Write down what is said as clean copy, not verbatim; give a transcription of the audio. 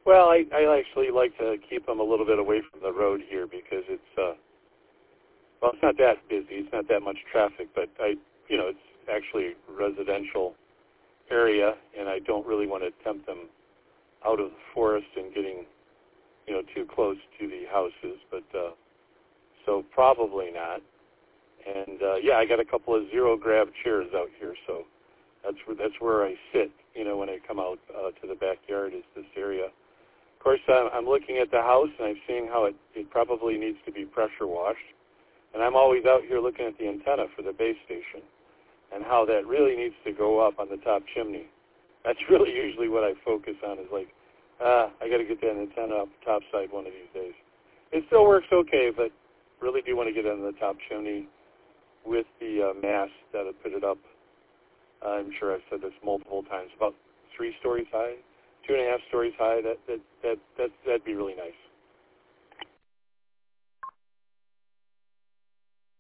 Well, I actually like to keep them a little bit away from the road here because it's well, it's not that busy. It's not that much traffic, but it's actually a residential area, and I don't really want to tempt them out of the forest and getting, too close to the houses. But so probably not. And I got a couple of zero grab chairs out here, so that's where I sit. When I come out to the backyard, is this area. Of course, I'm looking at the house, and I'm seeing how it probably needs to be pressure washed. And I'm always out here looking at the antenna for the base station and how that really needs to go up on the top chimney. That's really usually what I focus on is like, I got to get that antenna up top side one of these days. It still works okay, but really do want to get on the top chimney with the mast that I put it up. I'm sure I've said this multiple times, about 3 stories high, 2.5 stories high. That'd be really nice.